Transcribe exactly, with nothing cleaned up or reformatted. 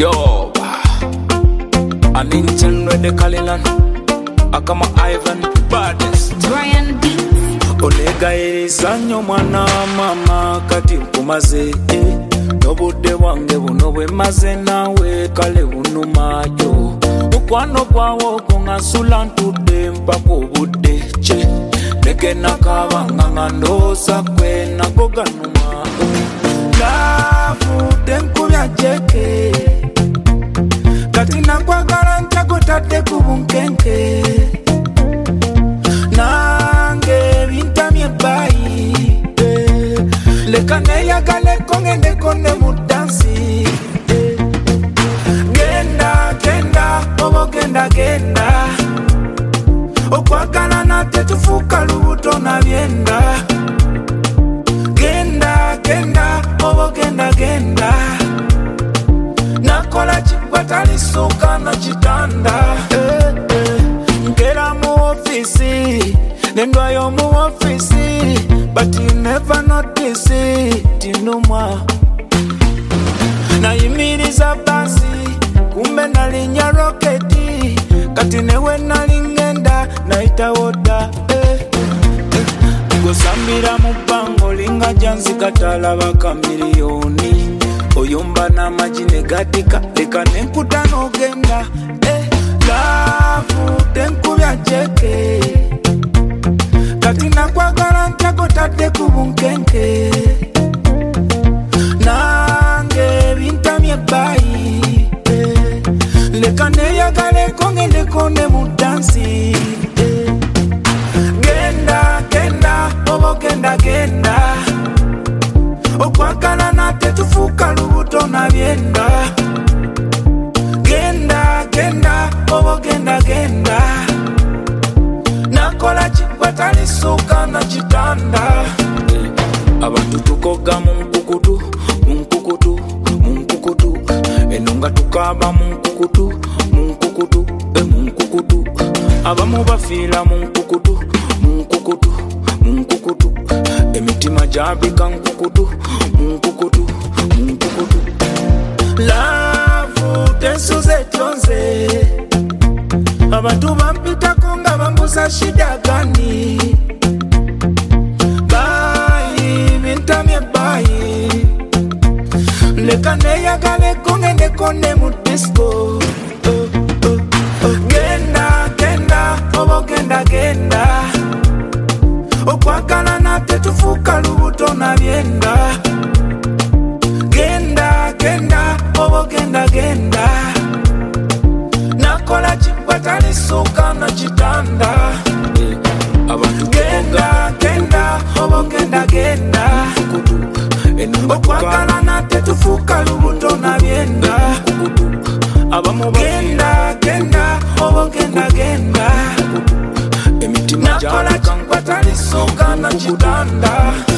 Yo, an intern with the Kalilan, Akama Ivan, Baddest Brian B. Olega erizanyo mwana mama kati nkumaze Nobudde wange buno bwe maze nawe kale bunumayo Mukwano gwawo gongasula ntudde mpaka obudde kye Leke nakabanga nga ndoosa gwe nago ganuma Laavu tenkubya jeke Kati nakwagala nkyagotadde ku bunkenke Nange bintamye bayi Leka neyagale kongende kone mu dansi Genda, genda, obo genda, genda Okwagala nate tufuka lubuto na byenda Genda, genda, obo genda, genda Nakola chikwata lisuka na chitanda Nkera mu ofisi Nendwayo mu ofisi But you never notice it inumwa Nayimiriza basi Kumbe nalinya roketi Kati newe nalingenda Naita woda eh, eh. Gosambira mu bango linga jansi katalaba kamiliyoni Oyumba na majine gatika Leka nenkuta nogenda eh, Lafu tenkubya jeke Kati nakwagala nkyagotadde ku bunkenke Nange bintamye bayi eh. Leka neyagale kongende kone mu dansi eh. Genda, genda, obo genda, genda Okwagala nate tufuka lubuto na byenda Genda, genda, obo genda, genda Nakola chikwata lisuka na chitanda Abantu tukoga mu nkukutu, mu nkukutu, mu nkukutu Enunga tukaba mu nkukutu, mu nkukutu, e mu nkukutu Abamu bafiira mu nkukutu, mu nkukutu, mu nkukutu Emitima jabika nkukutu, mu nkukutu, mu nkukutu Laavu tensuze tonze Abantu bampitako nga bambuza shida gani Bayi, bintamye bayi Leka neyagale kongende kone mu disco oh, oh, oh. Genda, genda, obo genda, genda Okwagala nate tufuka lubuto na byenda Genda, genda, obo genda, genda Nakola chikwata lisuka na chitanda Abantu genda, genda, obo genda, genda Okwagala nate tufuka lubuto na byenda Genda, genda, obo genda, genda Nakola chikwata lisuka na chitanda